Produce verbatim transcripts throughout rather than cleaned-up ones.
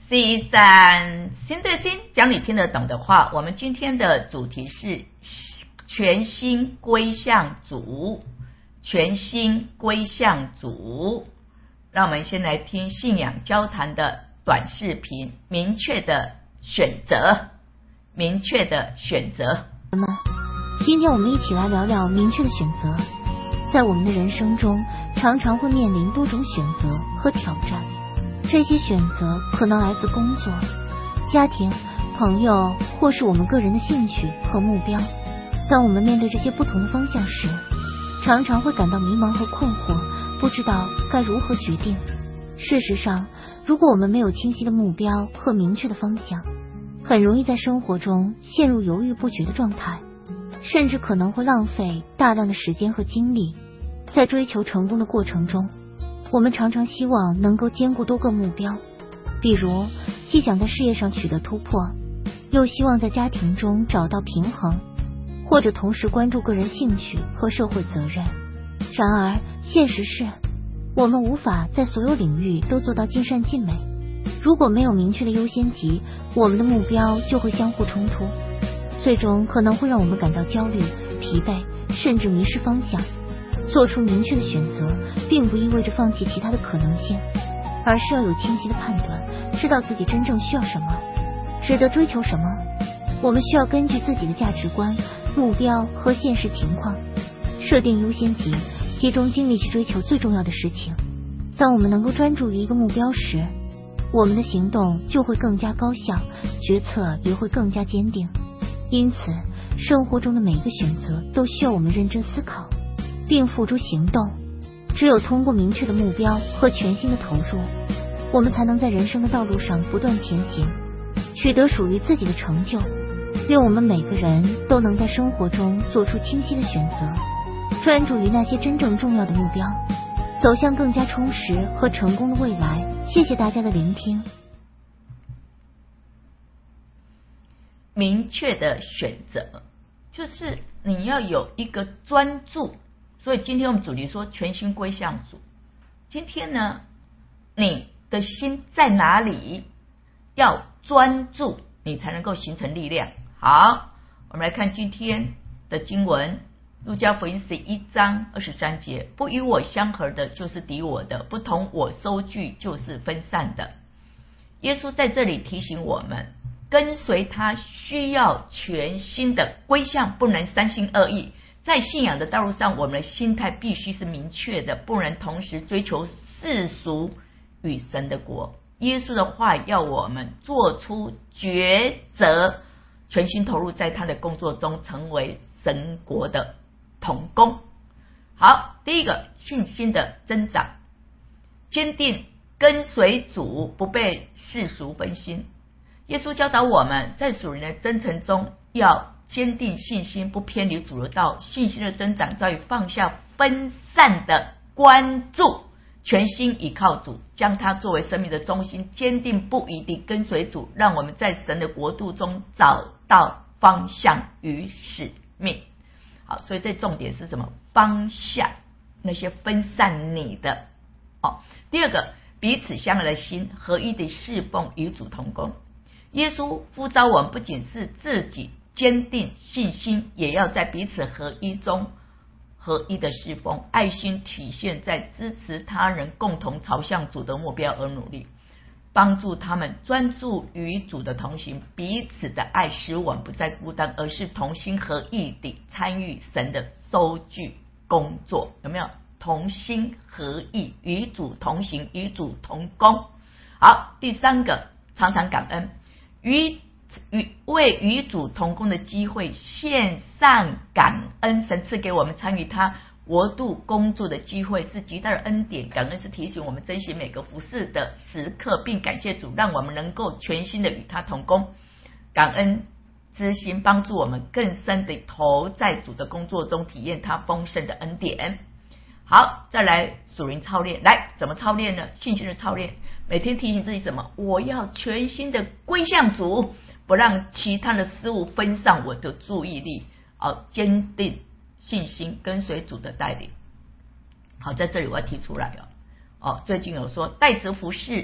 C 三心对心，讲你听得懂的话。我们今天的主题是全心归向主，全心归向主。让我们先来听信仰交谈的短视频，明确的选择，明确的选择。 那么，今天我们一起来聊聊明确的选择。在我们的人生中，常常会面临多种选择和挑战。这些选择可能来自工作、家庭、朋友，或是我们个人的兴趣和目标。当我们面对这些不同的方向时，常常会感到迷茫和困惑，不知道该如何决定。事实上，如果我们没有清晰的目标和明确的方向，很容易在生活中陷入犹豫不决的状态，甚至可能会浪费大量的时间和精力。在追求成功的过程中，我们常常希望能够兼顾多个目标，比如既想在事业上取得突破，又希望在家庭中找到平衡，或者同时关注个人兴趣和社会责任。然而现实是，我们无法在所有领域都做到尽善尽美。如果没有明确的优先级，我们的目标就会相互冲突，最终可能会让我们感到焦虑、疲惫，甚至迷失方向。做出明确的选择，并不意味着放弃其他的可能性，而是要有清晰的判断，知道自己真正需要什么，值得追求什么。我们需要根据自己的价值观、目标和现实情况，设定优先级，集中精力去追求最重要的事情。当我们能够专注于一个目标时，我们的行动就会更加高效，决策也会更加坚定。因此，生活中的每一个选择都需要我们认真思考并付诸行动。只有通过明确的目标和全心的投入，我们才能在人生的道路上不断前行，取得属于自己的成就。愿我们每个人都能在生活中做出清晰的选择，专注于那些真正重要的目标，走向更加充实和成功的未来。谢谢大家的聆听。 明确的选择，就是你要有一个专注。所以今天我们主题说全心归向主。今天呢，你的心在哪里？要专注，你才能够形成力量。好，我们来看今天的经文，路加福音十一章二十三节，不与我相合的就是敌我的，不同我收据就是分散的。耶稣在这里提醒我们，跟随他需要全心的归向，不能三心二意。在信仰的道路上，我们的心态必须是明确的，不能同时追求世俗与神的国。耶稣的话要我们做出抉择，全心投入在他的工作中，成为神国的同工。好，第一个，信心的增长，坚定跟随主，不被世俗分心。耶稣教导我们在属灵的征程中要坚定信心，不偏离主的道。信心的增长在于放下分散的关注，全心倚靠主，将他作为生命的中心，坚定不移地跟随主，让我们在神的国度中找到方向与使命。好，所以这重点是什么？方向，那些分散你的。哦，第二个，彼此相爱的心，合一的侍奉，与主同工。耶稣呼召我们不仅是自己坚定信心，也要在彼此合一中合一的侍奉。爱心体现在支持他人共同朝向主的目标而努力，帮助他们专注于主的同行。彼此的爱使我们不再孤单，而是同心合意地参与神的收据工作。有没有？同心合意，与主同行，与主同工。好，第三个，常常感恩，与与为与主同工的机会献上感恩。神赐给我们参与他国度工作的机会是极大的恩典。感恩是提醒我们珍惜每个服侍的时刻，并感谢主让我们能够全心的与他同工。感恩之心帮助我们更深的投在主的工作中，体验他丰盛的恩典。好，再来属灵操练。来，怎么操练呢？信心的操练，每天提醒自己什么？我要全心的归向主，不让其他的事物分散我的注意力。哦，坚定信心，跟随主的带领。好，在这里我要提出来哦。哦，最近有说代职服侍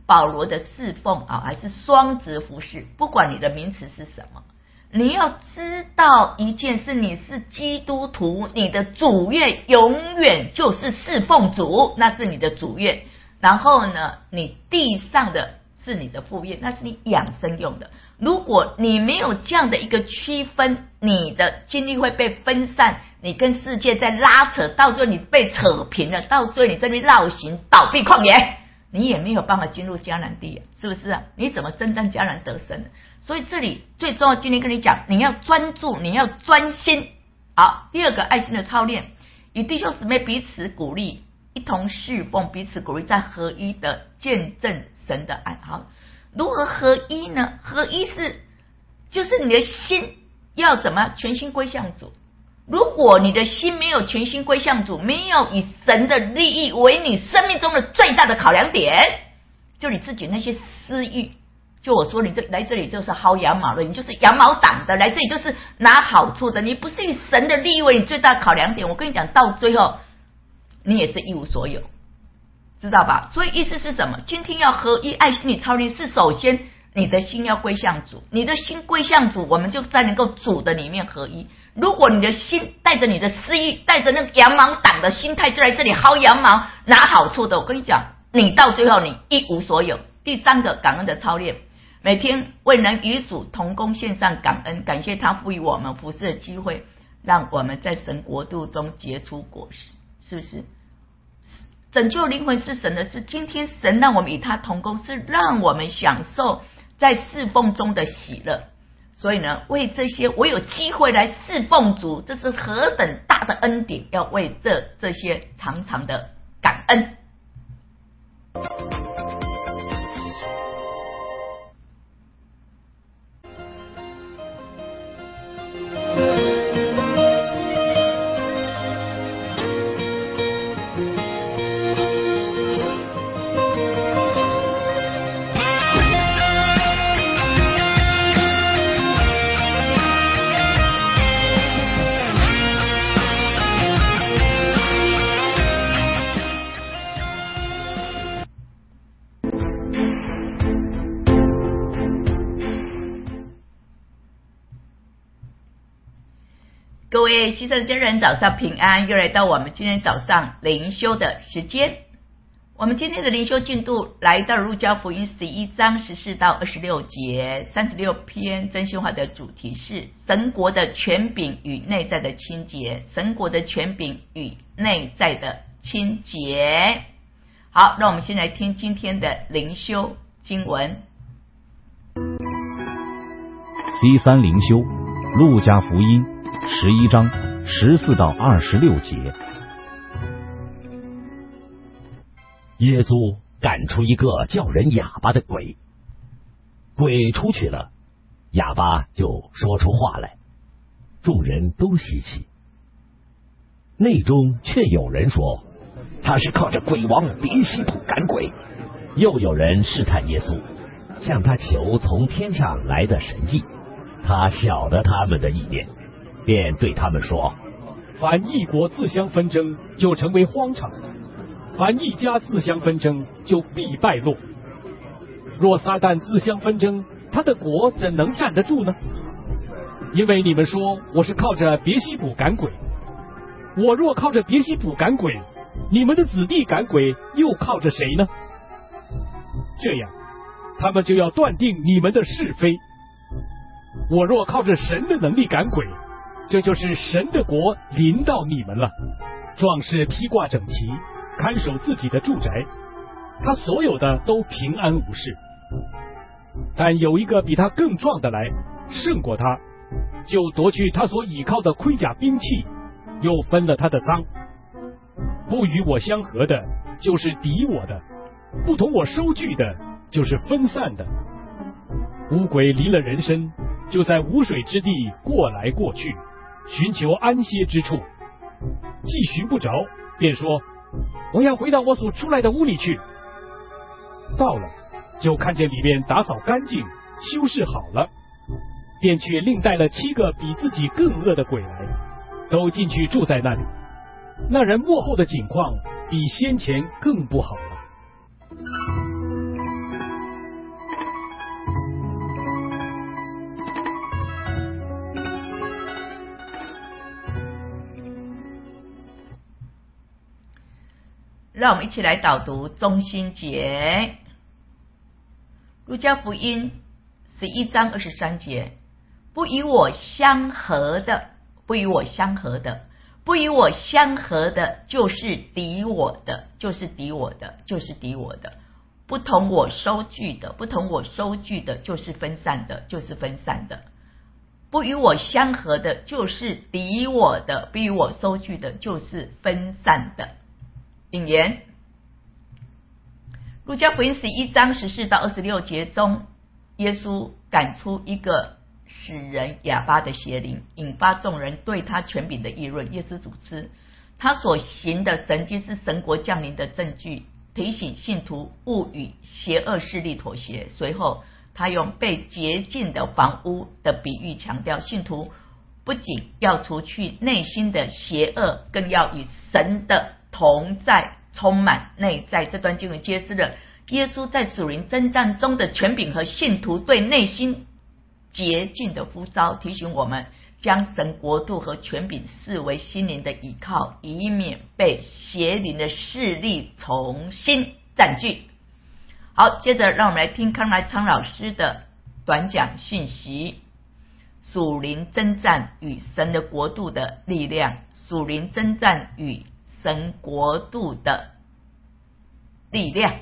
保罗的侍奉啊，还是双职服侍，不管你的名词是什么，你要知道一件事，你是基督徒，你的主业永远就是侍奉主，那是你的主业。然后呢，你地上的是你的副业，那是你养生用的。如果你没有这样的一个区分，你的精力会被分散，你跟世界在拉扯，到最后你被扯平了，到最后你这边绕行倒闭旷野，你也没有办法进入迦南地，是不是啊？你怎么征战迦南得胜呢？所以这里最重要，今天跟你讲，你要专注，你要专心。好，第二个爱心的操练，与弟兄姊妹彼此鼓励，一同侍奉，彼此鼓励，在合一的见证神的爱。好，如何合一呢？合一是就是你的心要怎么全心归向主。如果你的心没有全心归向主，没有以神的利益为你生命中的最大的考量点，就你自己那些私欲，就我说你这来这里就是薅羊毛的，你就是羊毛党的，来这里就是拿好处的，你不是以神的利益为你最大的考量点，我跟你讲，到最后你也是一无所有，知道吧？所以意思是什么？今天要合一爱心理操练，是首先你的心要归向主，你的心归向主，我们就在能够主的里面合一。如果你的心带着你的私欲，带着那个羊毛党的心态，就来这里薅羊毛拿好处的，我跟你讲，你到最后你一无所有。第三个，感恩的操练，每天为能与主同工献上感恩，感谢他赋予我们服事的机会，让我们在神国度中结出果实，是不是？拯救灵魂是神的事，今天神让我们与他同工，是让我们享受在侍奉中的喜乐。所以呢，为这些我有机会来侍奉主，这是何等大的恩典，要为这这些常常的感恩。各位西圣的家人，早上平安，又来到我们今天早上灵修的时间。我们今天的灵修进度来到路加福音十一章十四到二十六节，三十六篇真心话的主题是神国的权柄与内在的清洁，神国的权柄与内在的清洁。好，让我们先来听今天的灵修经文。 C 三灵修，路加福音十一章十四到二十六节。 耶稣赶出一个叫人哑巴的鬼，鬼出去了，哑巴就说出话来，众人都稀奇。内中却有人说，他是靠着鬼王别西卜赶鬼。又有人试探耶稣，向他求从天上来的神迹。他晓得他们的意念，便对他们说， 凡一国自相纷争，就成为荒场；凡一家自相纷争，就必败落。若撒旦自相纷争，他的国怎能站得住呢？因为你们说我是靠着别西卜赶鬼，我若靠着别西卜赶鬼，你们的子弟赶鬼又靠着谁呢？这样，他们就要断定你们的是非。我若靠着神的能力赶鬼，这就是神的国临到你们了。壮士披挂整齐，看守自己的住宅，他所有的都平安无事。但有一个比他更壮的来，胜过他，就夺去他所倚靠的盔甲兵器，又分了他的赃。不与我相合的，就是敌我的；不同我收据的，就是分散的。乌鬼离了人身，就在无水之地过来过去，寻求安歇之处。既寻不着，便说，我要回到我所出来的屋里去。到了，就看见里面打扫干净，修饰好了，便去另带了七个比自己更恶的鬼来，都进去住在那里。那人末后的景况比先前更不好了。 让我们一起来导读中心节。路加福音十一章二十三节，不与我相合的，不与我相合的，不与我相合的，就是敌我的，就是敌我的，就是敌我的。不同我收据的，不同我收据的，就是分散的，就是分散的。不与我相合的，就是敌我的；不与我收据的，就是分散的。引言：路加福音十一章十四到二十六节中，耶稣赶出一个使人哑巴的邪灵，引发众人对他权柄的议论。耶稣主持他所行的神迹是神国降临的证据，提醒信徒勿与邪恶势力妥协。随后他用被洁净的房屋的比喻，强调信徒不仅要除去内心的邪恶，更要与神的同在充满内在。这段经文揭示了耶稣在属灵征战中的权柄和信徒对内心洁净的呼召，提醒我们将神国度和权柄视为心灵的依靠，以免被邪灵的势力重新占据。好，接着让我们来听康来昌老师的短讲信息：属灵征战与神的国度的力量，属灵征战与神国度的力量。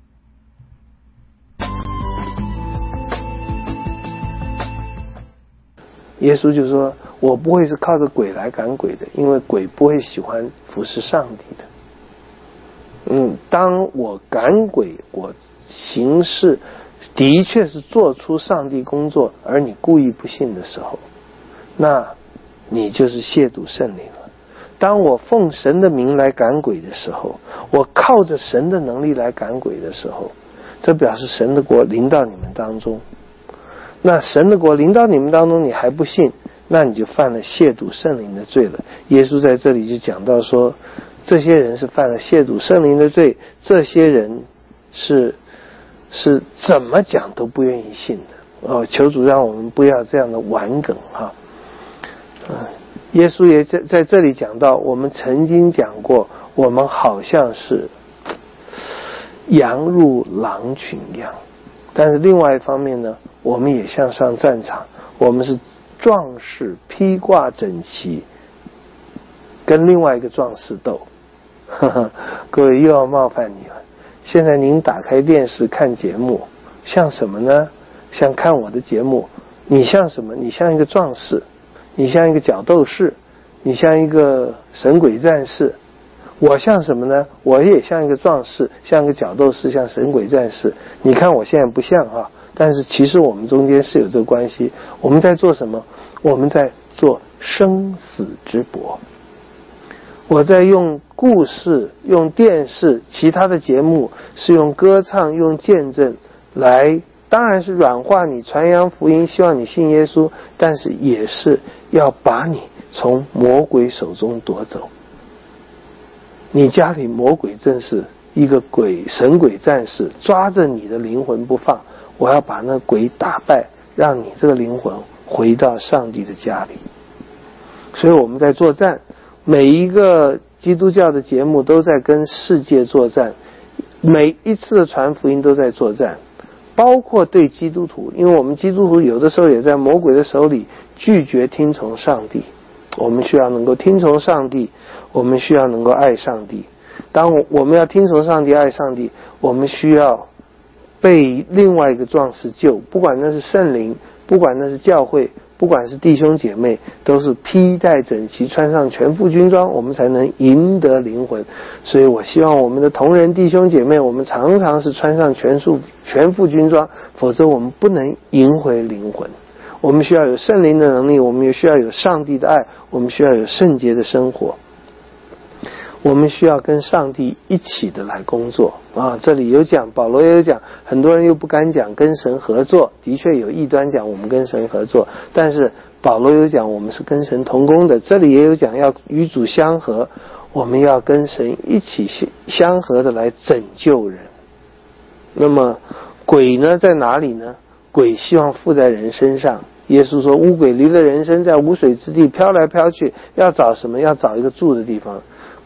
耶稣就说，我不会是靠着鬼来赶鬼的，因为鬼不会喜欢服侍上帝的。嗯，当我赶鬼，我行事的确是做出上帝工作，而你故意不信的时候，那你就是亵渎圣灵了。当我奉神的名来赶鬼的时候，我靠着神的能力来赶鬼的时候，这表示神的国临到你们当中。那神的国临到你们当中，你还不信，那你就犯了亵渎圣灵的罪了。耶稣在这里就讲到说，这些人是犯了亵渎圣灵的罪，这些人是是怎么讲都不愿意信的。哦，求主让我们不要这样的顽梗哈。嗯，耶稣也在在这里讲到，我们曾经讲过，我们好像是羊入狼群一样，但是另外一方面呢，我们也像上战场，我们是壮士披挂整齐，跟另外一个壮士斗。呵呵，各位又要冒犯你了。现在您打开电视看节目，像什么呢？像看我的节目，你像什么？你像一个壮士，你像一个角斗士，你像一个神鬼战士。我像什么呢？我也像一个壮士，像一个角斗士，像神鬼战士。你看我现在不像啊，但是其实我们中间是有这个关系。我们在做什么？我们在做生死之搏。我在用故事、用电视、其他的节目，是用歌唱、用见证来，当然是软化你，传扬福音，希望你信耶稣，但是也是要把你从魔鬼手中夺走。你家里魔鬼正是一个鬼神鬼战士，抓着你的灵魂不放，我要把那鬼打败，让你这个灵魂回到上帝的家里。所以我们在作战，每一个基督教的节目都在跟世界作战，每一次的传福音都在作战，包括对基督徒，因为我们基督徒有的时候也在魔鬼的手里拒绝听从上帝。我们需要能够听从上帝，我们需要能够爱上帝。当我们要听从上帝、爱上帝，我们需要被另外一个壮士救，不管那是圣灵，不管那是教会，不管是弟兄姐妹，都是披戴整齐，穿上全副军装，我们才能赢得灵魂。所以我希望我们的同仁弟兄姐妹，我们常常是穿上全副全副军装，否则我们不能赢回灵魂。我们需要有圣灵的能力，我们也需要有上帝的爱，我们需要有圣洁的生活，我们需要跟上帝一起的来工作啊！这里有讲，保罗也有讲，很多人又不敢讲跟神合作，的确有异端讲我们跟神合作，但是保罗有讲我们是跟神同工的，这里也有讲要与主相合，我们要跟神一起相合的来拯救人。那么鬼呢在哪里呢？鬼希望附在人身上，耶稣说乌鬼离了人身，在无水之地飘来飘去，要找什么？要找一个住的地方。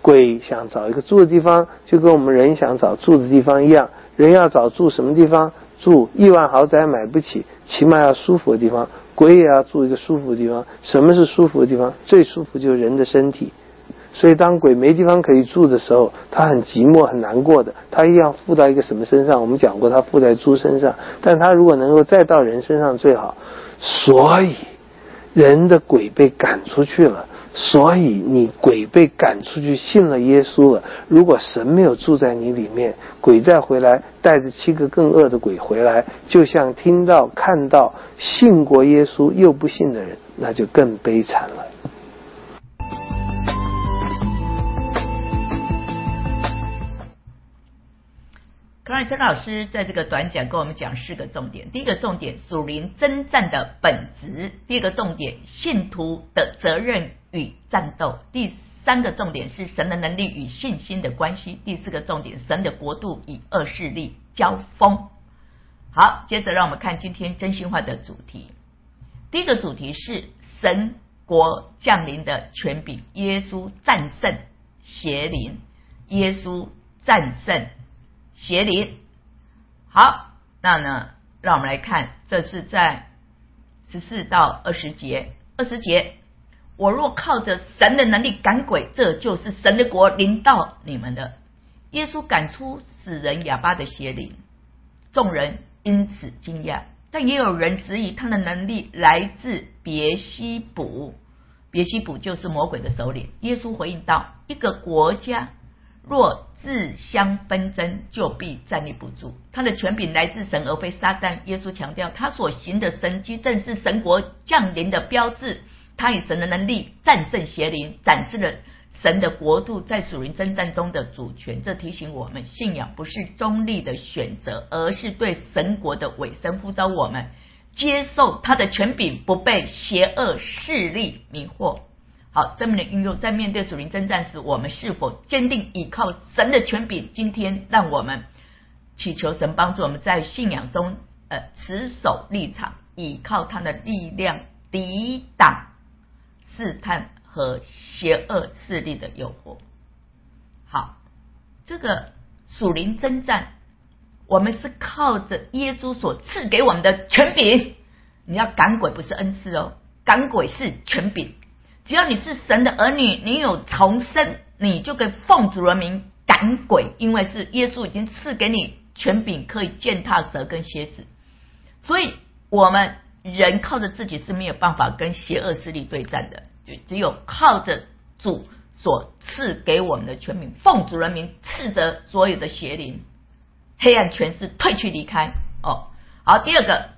鬼想找一个住的地方，就跟我们人想找住的地方一样。人要找住什么地方？住亿万豪宅买不起，起码要舒服的地方。鬼也要住一个舒服的地方。什么是舒服的地方？最舒服就是人的身体。所以当鬼没地方可以住的时候，他很寂寞很难过的，他一样附到一个什么身上？我们讲过他附在猪身上，但他如果能够再到人身上最好。所以人的鬼被赶出去了，所以你鬼被赶出去信了耶稣了，如果神没有住在你里面，鬼再回来带着七个更恶的鬼回来，就像听到看到信过耶稣又不信的人，那就更悲惨了。 克莱森老师在这个短讲跟我们讲四个重点。第一个重点，属灵征战的本质；第二个重点，信徒的责任与战斗；第三个重点是神的能力与信心的关系；第四个重点，神的国度与恶势力交锋。好，接着让我们看今天真心话的主题。第一个主题是神国降临的权柄，耶稣战胜邪灵，耶稣战胜邪灵。好，那呢让我们来看，这是在十四到二十节。二十节，我若靠着神的能力赶鬼，这就是神的国临到你们的。耶稣赶出使人哑巴的邪灵，众人因此惊讶，但也有人质疑他的能力来自别西卜。别西卜就是魔鬼的首领。耶稣回应道，一个国家若自相纷争，就必站立不住。他的权柄来自神，而非撒旦。耶稣强调，他所行的神迹正是神国降临的标志。他以神的能力战胜邪灵，展示了神的国度在属灵征战中的主权。这提醒我们，信仰不是中立的选择，而是对神国的委身，呼召我们接受他的权柄，不被邪恶势力迷惑。好，生命的应用，在面对属灵征战时，我们是否坚定依靠神的权柄？今天让我们祈求神帮助我们在信仰中呃持守立场，依靠他的力量抵挡试探和邪恶势力的诱惑。好，这个属灵征战，我们是靠着耶稣所赐给我们的权柄。你要赶鬼不是恩赐哦，赶鬼是权柄。只要你是神的儿女，你有重生，你就可以奉主的名赶鬼，因为是耶稣已经赐给你权柄，可以践踏蛇跟蝎子。所以我们人靠着自己是没有办法跟邪恶势力对战的，就只有靠着主所赐给我们的权柄，奉主的名斥责所有的邪灵，黑暗权势退去离开。哦，好，第二个，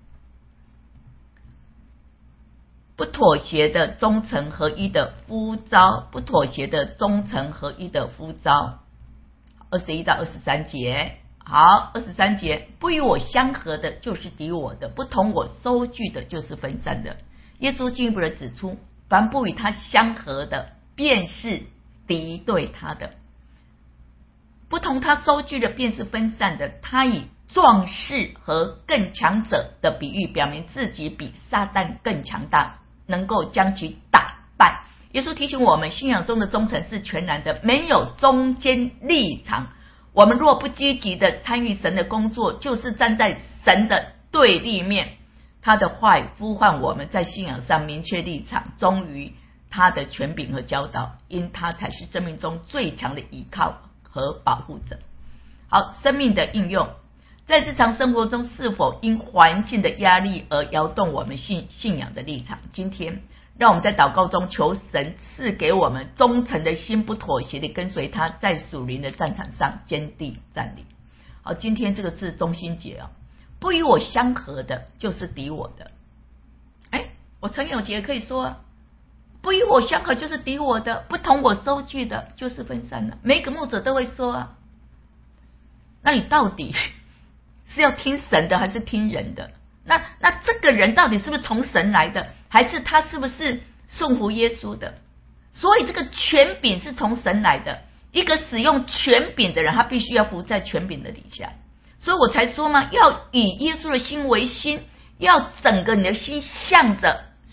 不妥协的忠诚合一的呼召，不妥协的忠诚合一的呼召。二十一到二十三节。好，二十三节，不与我相合的就是敌我的，不同我收据的就是分散的。耶稣进一步的指出，凡不与他相合的，便是敌对他的；不同他收据的，便是分散的。他以壮士和更强者的比喻，表明自己比撒旦更强大，能够将其打败。耶稣提醒我们，信仰中的忠诚是全然的，没有中间立场。我们若不积极的参与神的工作，就是站在神的对立面。他的话语呼唤我们在信仰上明确立场，忠于他的权柄和教导，因他才是生命中最强的依靠和保护者。好，生命的应用，在日常生活中是否因环境的压力而摇动我们信信仰的立场？今天让我们在祷告中求神赐给我们忠诚的心，不妥协的跟随他，在属灵的战场上坚定站立。好，今天这个字中心节啊，不与我相合的就是敌我的。哎，我陈永杰可以说，不与我相合就是敌我的，不同我收据的就是分散的。每个牧者都会说啊，那你到底是要听神的还是听人的？那那这个人到底是不是从神来的，还是他是不是顺服耶稣的？所以这个权柄是从神来的，一个使用权柄的人，他必须要服在权柄的底下。所以我才说嘛，要以耶稣的心为心，要整个你的心向着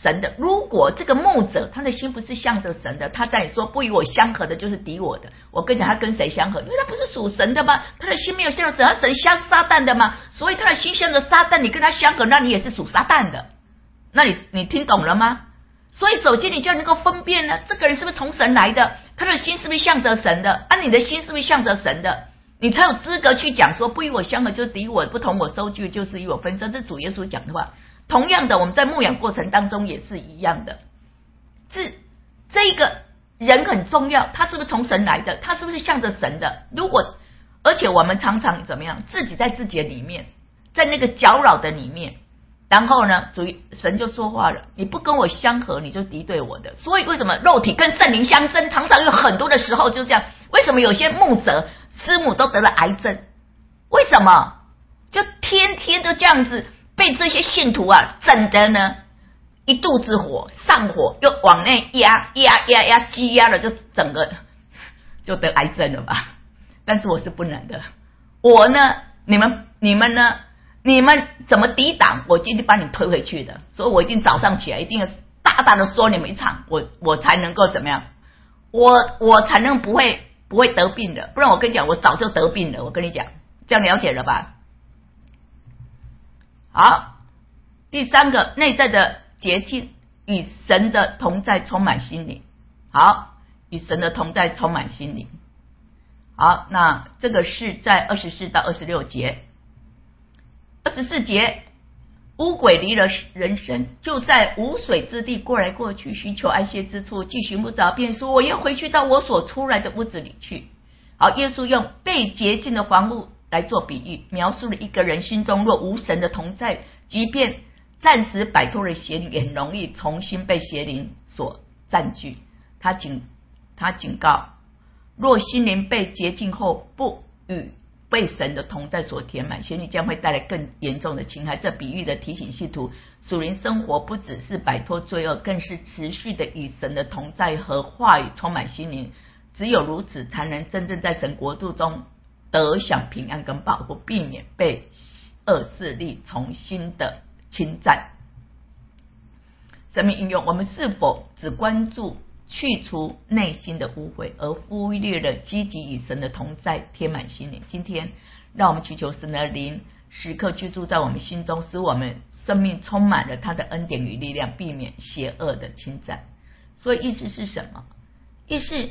神的。如果这个牧者他的心不是向着神的，他在你说不与我相合的就是敌我的。我跟你讲，他跟谁相合？因为他不是属神的吗？他的心没有向着神，他神向撒旦的吗？所以他的心向着撒旦，你跟他相合，那你也是属撒旦的。那你你听懂了吗？所以首先你就要能够分辨呢，这个人是不是从神来的，他的心是不是向着神的啊？你的心是不是向着神的，你才有资格去讲说不与我相合就是敌我，不同我收据就是与我分身。这是主耶稣讲的话。同样的，我们在牧养过程当中也是一样的，是这个人很重要，他是不是从神来的，他是不是向着神的。如果而且我们常常怎么样，自己在自己的里面，在那个搅扰的里面，然后呢，主神就说话了，你不跟我相合，你就敌对我的。所以为什么肉体跟圣灵相争，常常有很多的时候就是这样。为什么有些牧者师母都得了癌症？为什么？就天天都这样子被这些信徒啊整的呢，一肚子火，上火又往内压压压压积压了，就整个就得癌症了吧。但是我是不能的，我呢，你们你们呢，你们怎么抵挡，我一定把你推回去的。所以我一定早上起来一定要大大的说你们一场，我我才能够怎么样，我我才能不会不会得病的。不然我跟你讲，我早就得病了。我跟你讲，这样了解了吧？好，第三个，内在的洁净与神的同在充满心灵。好，与神的同在充满心灵。好，那这个是在二十四到二十六节。二十四节，污鬼离了人身，就在无水之地过来过去，寻求安歇之处，既寻不着，便说我要回去到我所出来的屋子里去。好，耶稣用被洁净的房屋来做比喻，描述了一个人心中若无神的同在，即便暂时摆脱了邪灵，也很容易重新被邪灵所占据。他警他警告，若心灵被洁净后不与被神的同在所填满，邪灵将会带来更严重的侵害。这比喻的提醒信徒，属灵生活不只是摆脱罪恶，更是持续的与神的同在和话语充满心灵。只有如此，才能真正在神国度中得享平安跟保护，避免被恶势力重新的侵占。生命应用，我们是否只关注去除内心的污秽，而忽略了积极与神的同在填满心灵？今天让我们祈求神的灵时刻居住在我们心中，使我们生命充满了他的恩典与力量，避免邪恶的侵占。所以意思是什么？意思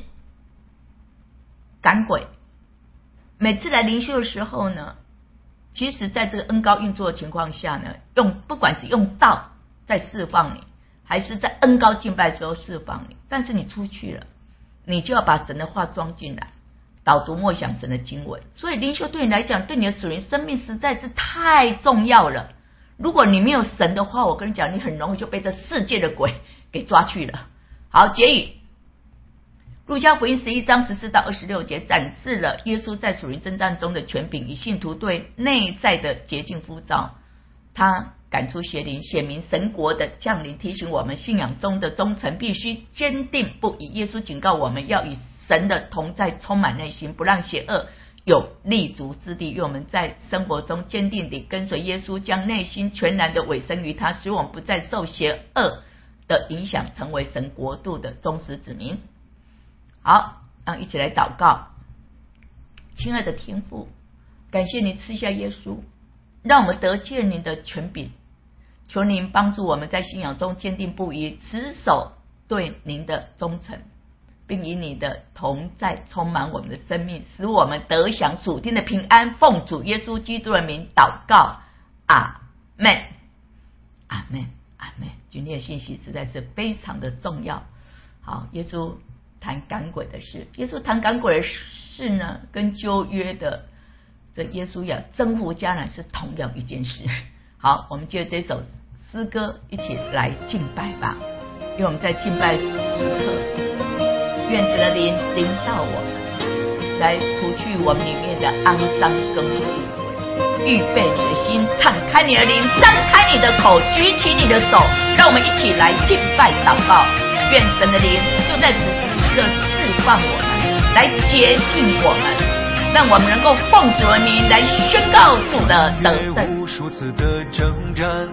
赶鬼。每次来灵修的时候呢，其实在这个恩膏运作的情况下呢，用不管是用道在释放你，还是在恩膏敬拜的时候释放你，但是你出去了，你就要把神的话装进来，导读默想神的经文。所以灵修对你来讲，对你的属灵生命实在是太重要了。如果你没有神的话，我跟你讲，你很容易就被这世界的鬼给抓去了。好，结语。路加福音十一章十四到二十六节展示了耶稣在属灵征战中的权柄，以信徒对内在的洁净呼召，他赶出邪灵，显明神国的降临，提醒我们信仰中的忠诚必须坚定不移。耶稣警告我们要以神的同在充满内心，不让邪恶有立足之地，愿我们在生活中坚定地跟随耶稣，将内心全然的委身于他，使我们不再受邪恶的影响，成为神国度的忠实子民。好，让一起来祷告。亲爱的天父，感谢你赐下耶稣，让我们得见您的权柄，求您帮助我们在信仰中坚定不移，持守对您的忠诚，并以你的同在充满我们的生命，使我们得享属天的平安。奉主耶稣基督的名祷告，阿们，阿们，阿们。今天的信息实在是非常的重要。好，耶稣谈赶鬼的事，耶稣谈赶鬼的事呢，跟旧约的这耶稣要征服迦南是同样一件事。好，我们借这首诗歌一起来敬拜吧。因为我们在敬拜时刻，愿神的灵临到我们，来除去我们里面的肮脏跟污秽。预备你的心，敞开你的灵，张开你的口，举起你的手，让我们一起来敬拜祷告。愿神的灵就在此时释放我们，来洁净我们，让我们能够奉主的名来宣告主的得胜。 无数次的征战，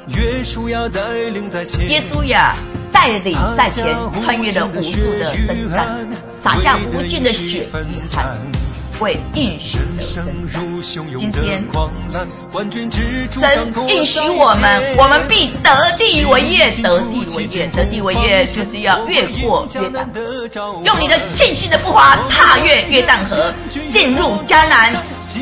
约书亚带领在前， 耶稣呀带领在前，穿越了无数的征战，洒下无尽的血与汗，为应许的征战。今天神应许我们，我们必得地为业，得地为业，得地为业，就是要越过约旦河，用你的信心的步伐踏越约旦河，进入迦南，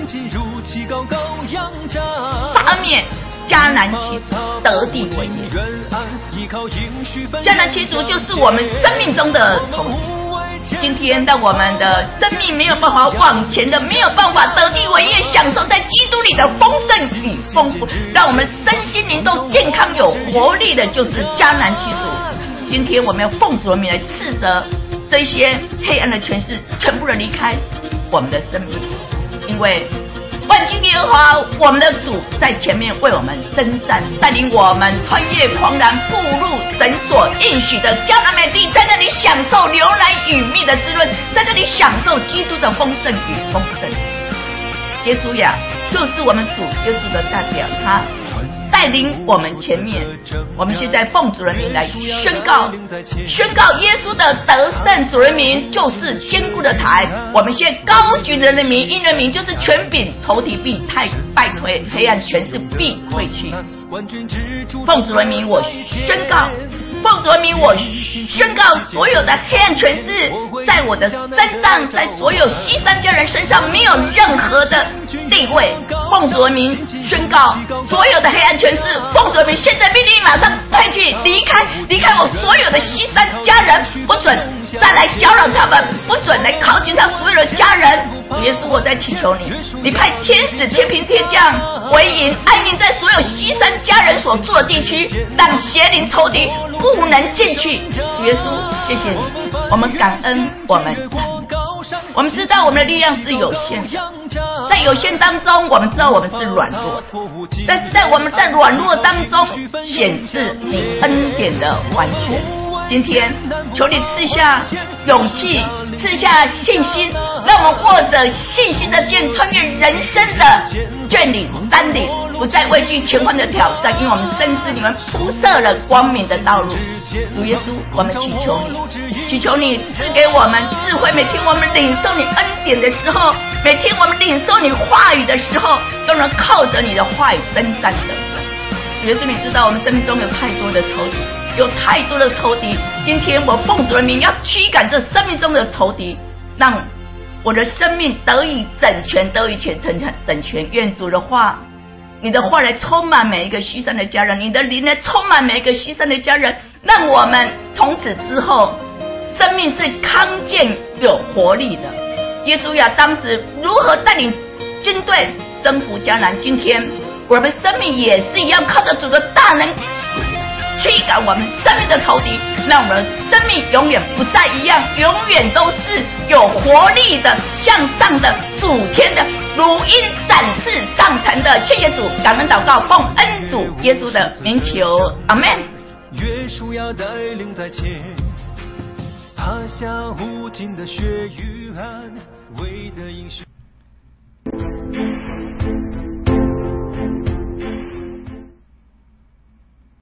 杀灭迦南七族，得地为业。迦南七族就是我们生命中的仇敌。今天让我们的生命没有办法往前的，没有办法得地为业，享受在基督里的丰盛与丰富，让我们身心灵都健康有活力的，就是迦南七族。今天我们要奉主的名来斥责这些黑暗的权势，全部的离开我们的生命，因为万军耶和华我们的主在前面为我们征战，带领我们穿越狂澜，步入神所应许的迦南美地，在那里享受流奶与蜜的滋润，在这里享受基督的丰盛与丰盛。耶稣呀，就是我们主耶稣的代表，他带领我们前面。我们现在奉主的名来宣告，宣告耶稣的得胜，主的名就是坚固的台。我们现在高举人的名，因人名就是权柄，仇敌必太败退，黑暗权势必退去。奉主的名我宣告，奉主的名我宣告，所有的黑暗权势在我的身上，在所有西三家人身上没有任何的地位。奉主的名宣告，所有的黑暗权势，奉主的名现在命令马上退去，离开离开我所有的西三家人，不准再来搅扰他们，不准来靠近他所有的家人。主耶稣，我在祈求你，你派天使天兵天将为营，安营在所有西三家人所住的地区，让邪灵仇敌不能进去。主耶稣，谢谢你，我们感恩，我们我们知道我们的力量是有限的，在有限当中，我们知道我们是软弱的，但是在我们在软弱当中显示你恩典的完全。今天求你赐下勇气，赐下信心，让我们握着信心的剑，穿越人生的眷岭山岭，不再畏惧前方的挑战，因为我们深知你们铺设了光明的道路。主耶稣，我们祈求你，祈求你赐给我们智慧，每天我们领受你恩典的时候，每天我们领受你话语的时候，都能靠着你的话语征战的。主耶稣，你知道我们生命中有太多的仇敌，有太多的仇敌。今天我奉主的名要驱赶这生命中的仇敌，让我的生命得以整全，得以全整整全。愿主的话，你的话来充满每一个牺牲的家人，你的灵来充满每一个牺牲的家人，让我们从此之后生命是康健有活力的。耶稣呀，当时如何带领军队征服迦南，今天我们生命也是一样，靠着主的大能驱赶我们生命的仇敌，让我们生命永远不再一样，永远都是有活力的、向上的、属天的、如鹰展翅上腾的。谢谢主，感恩祷告，奉恩主耶稣的名求，阿们。 约书亚带领在前，踏下无尽的血与汗，为的应许。